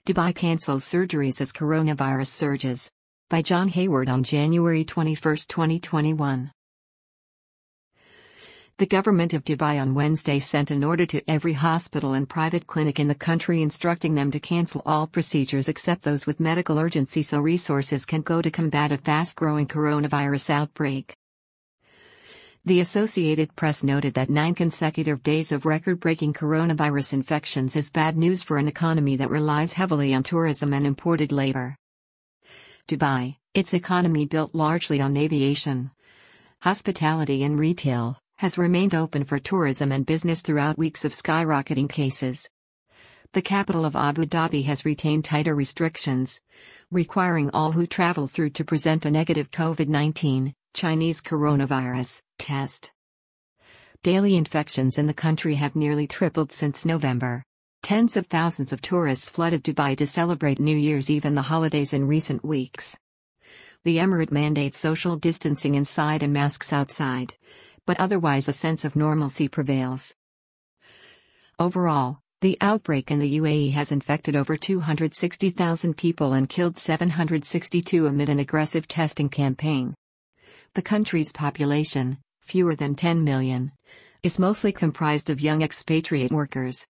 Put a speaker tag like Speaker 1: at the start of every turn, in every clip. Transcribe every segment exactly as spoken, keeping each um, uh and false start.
Speaker 1: Dubai cancels surgeries as coronavirus surges. By John Hayward on January twenty-first, twenty twenty-one. The government of Dubai on Wednesday sent an order to every hospital and private clinic in the country instructing them to cancel all procedures except those with medical urgency so resources can go to combat a fast-growing coronavirus outbreak. The Associated Press noted that nine consecutive days of record-breaking coronavirus infections is bad news for an economy that relies heavily on tourism and imported labor. Dubai, its economy built largely on aviation, hospitality and retail, has remained open for tourism and business throughout weeks of skyrocketing cases. The capital of Abu Dhabi has retained tighter restrictions, requiring all who travel through to present a negative COVID nineteen, Chinese coronavirus, test. Daily infections in the country have nearly tripled since November. Tens of thousands of tourists flooded Dubai to celebrate New Year's Eve and the holidays in recent weeks. The emirate mandates social distancing inside and masks outside, but otherwise a sense of normalcy prevails. Overall, the outbreak in the U A E has infected over two hundred sixty thousand people and killed seven hundred sixty-two amid an aggressive testing campaign. The country's population, fewer than ten million, is mostly comprised of young expatriate workers.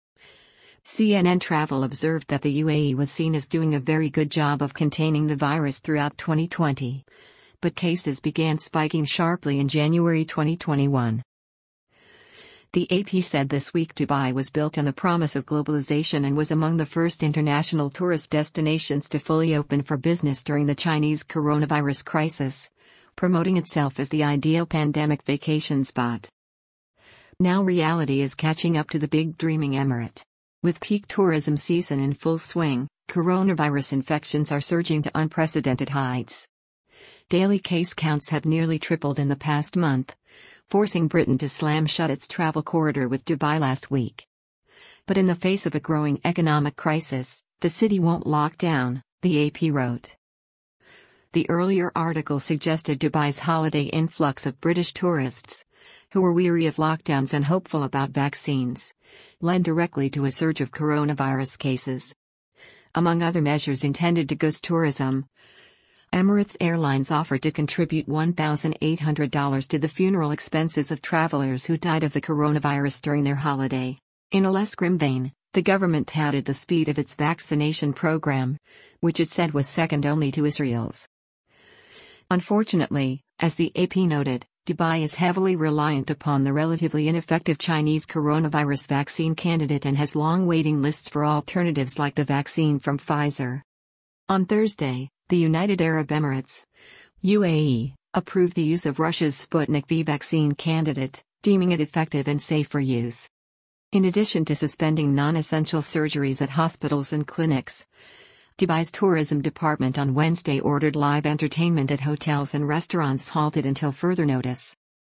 Speaker 1: C N N Travel observed that the U A E was seen as doing a very good job of containing the virus throughout twenty twenty. But cases began spiking sharply in January twenty twenty-one. The A P said this week Dubai was built on the promise of globalization and was among the first international tourist destinations to fully open for business during the Chinese coronavirus crisis, promoting itself as the ideal pandemic vacation spot. Now reality is catching up to the big dreaming emirate. With peak tourism season in full swing, coronavirus infections are surging to unprecedented heights. Daily case counts have nearly tripled in the past month, forcing Britain to slam shut its travel corridor with Dubai last week. But in the face of a growing economic crisis, the city won't lock down, the A P wrote. The earlier article suggested Dubai's holiday influx of British tourists, who were weary of lockdowns and hopeful about vaccines, led directly to a surge of coronavirus cases. Among other measures intended to boost tourism, Emirates Airlines offered to contribute one thousand eight hundred dollars to the funeral expenses of travelers who died of the coronavirus during their holiday. In a less grim vein, the government touted the speed of its vaccination program, which it said was second only to Israel's. Unfortunately, as the A P noted, Dubai is heavily reliant upon the relatively ineffective Chinese coronavirus vaccine candidate and has long waiting lists for alternatives like the vaccine from Pfizer. On Thursday, the United Arab Emirates, U A E, approved the use of Russia's Sputnik V vaccine candidate, deeming it effective and safe for use. In addition to suspending non-essential surgeries at hospitals and clinics, Dubai's tourism department on Wednesday ordered live entertainment at hotels and restaurants halted until further notice.